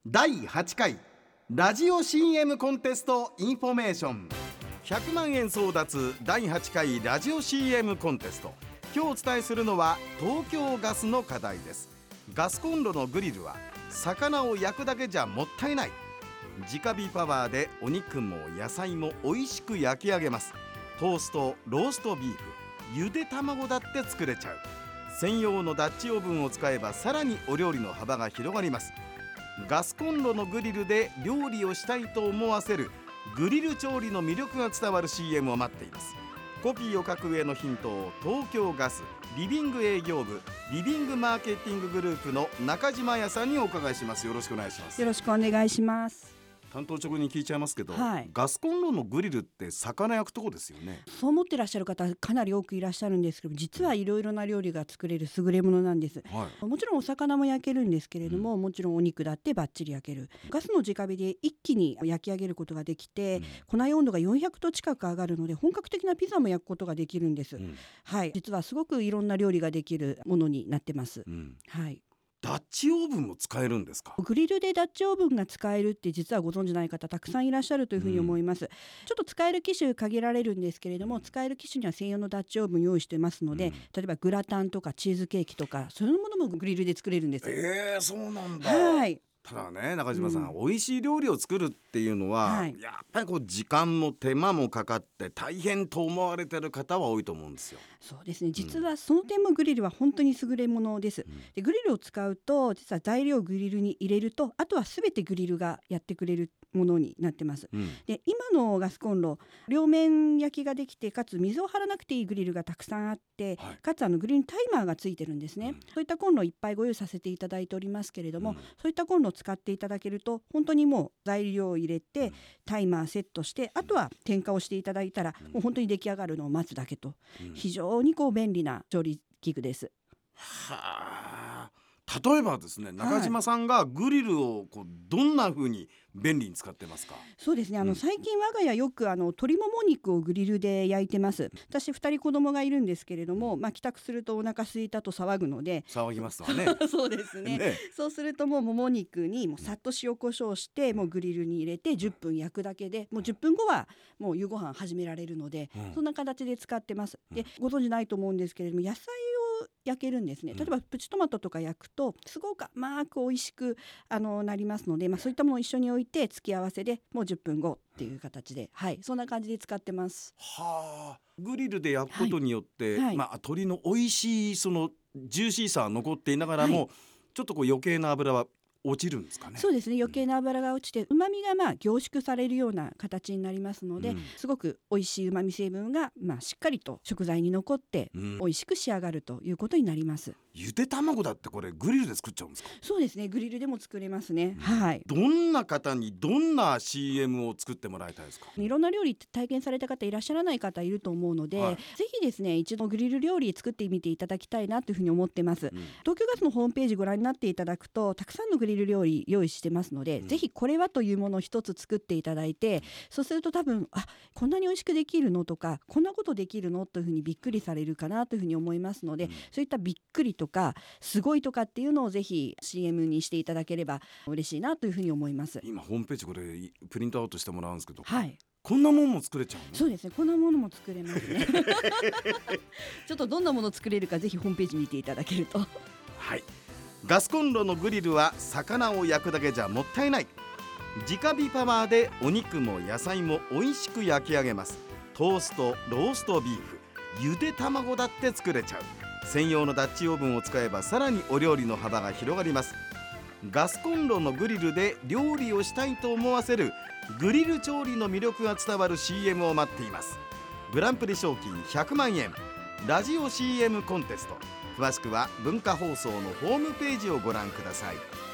第8回ラジオ CM コンテストインフォメーション、100万円争奪第8回ラジオ CM コンテスト。今日お伝えするのは東京ガスの課題です。ガスコンロのグリルは魚を焼くだけじゃもったいない。直火パワーでお肉も野菜も美味しく焼き上げます。トースト、ローストビーフ、ゆで卵だって作れちゃう。専用のダッチオーブンを使えばさらにお料理の幅が広がります。ガスコンロのグリルで料理をしたいと思わせるグリル調理の魅力が伝わる CM を待っています。コピーを書く上のヒントを東京ガスリビング営業部リビングマーケティンググループの中島彩さんにお伺いします。よろしくお願いします。 よろしくお願いします。 担当直入に聞いちゃいますけど、 はい、 ガスコンロのグリルって魚焼くとこですよね。 そう思ってらっしゃる方かなり多くいらっしゃるんですけど、実はいろいろな料理が作れる優れものなんです、 はい、 もちろんお魚も焼けるんですけれども、もちろんお肉だってバッチリ焼ける。ガスの直火で一気に焼き上げることができて、庫内温度が400度近く上がるので本格的なピザも焼くことができるんです、はい、実はすごくいろんな料理ができるものになってます、はい。 ダッチオーブンも使えるんですか？ グリルでダッチオーブンが使えるって実はご存じない方たくさんいらっしゃるというふうに思います、ちょっと使える機種限られるんですけれども、使える機種には専用のダッチオーブン用意してますので、例えばグラタンとかチーズケーキとかそういうものもグリルで作れるんです。 そうなんだ。 はい。 ただね、中島さん、美味しい料理を作るっていうのは、やっぱり時間も手間もかかって大変と思われてる方は多いと思うんですよ。 そうですね、実はその点もグリルは本当に優れものです、でグリルを使うと実は材料をグリルに入れるとあとは全てグリルがやってくれるものになってます、で今のガスコンロ両面焼きができてかつ水を張らなくていいグリルがたくさんあって、かつグリルにタイマーがついてるんですね、そういったコンロいっぱいご用意させていただいておりますけれども、そういったコンロを使っていただけると本当にもう材料を入れて、タイマーセットしてあとは点火をしていただいたら、もう本当に出来上がるのを待つだけと、非常に便利な調理器具です。 はあ、例えばですね、中島さんがグリルをどんな風に便利に使ってますか？ そうですね、最近我が家よく鶏もも肉をグリルで焼いてます。私2人子供がいるんですけれども、帰宅するとお腹空いたと騒ぐので騒ぎますわねそうですねそうするともも肉にもうさっと塩コショウしてもうグリルに入れて10分焼くだけで、もう10分後はもう夕ご飯始められるので、そんな形で使ってます。でご存じないと思うんですけれども、野菜を焼けるんですね。例えばプチトマトとか焼くとすごく甘く美味しくなりますので、そういったものを一緒に置いて付き合わせでもう10分後っていう形で、そんな感じで使ってます。 グリルで焼くことによって、鶏の美味しいそのジューシーさは残っていながらも、ちょっと余計な油は落ちるんですかね？ そうですね、余計な油が落ちて旨味が凝縮されるような形になりますので、すごく美味しい旨味成分がしっかりと食材に残って美味しく仕上がるということになります。 ゆで卵だってこれグリルで作っちゃうんですか？ そうですね、グリルでも作れますね、 どんな方にどんな CM を作ってもらいたいですか？ いろんな料理体験された方いらっしゃらない方いると思うので、ぜひですね一度グリル料理作ってみていただきたいなというふうに思ってます、東京ガスのホームページご覧になっていただくとたくさんのグリル料理用意してますので、ぜひこれはというものを一つ作っていただいて、そうすると多分こんなに美味しくできるのとかこんなことできるのというふうにびっくりされるかなというふうに思いますので、そういったびっくりとかすごいとかっていうのをぜひ CM にしていただければ嬉しいなというふうに思います。 今ホームページこれプリントアウトしてもらうんですけど、 こんなものも作れちゃうの？ そうですね、こんなものも作れますねちょっとどんなもの作れるかぜひホームページ見ていただけるとガスコンロのグリルは魚を焼くだけじゃもったいない。直火パワーでお肉も野菜も美味しく焼き上げます。トースト、ローストビーフ、ゆで卵だって作れちゃう。専用のダッチオーブンを使えばさらにお料理の幅が広がります。ガスコンロのグリルで料理をしたいと思わせるグリル調理の魅力が伝わる CM を待っています。グランプリ賞金100万円ラジオ CM コンテスト、詳しくは文化放送のホームページをご覧ください。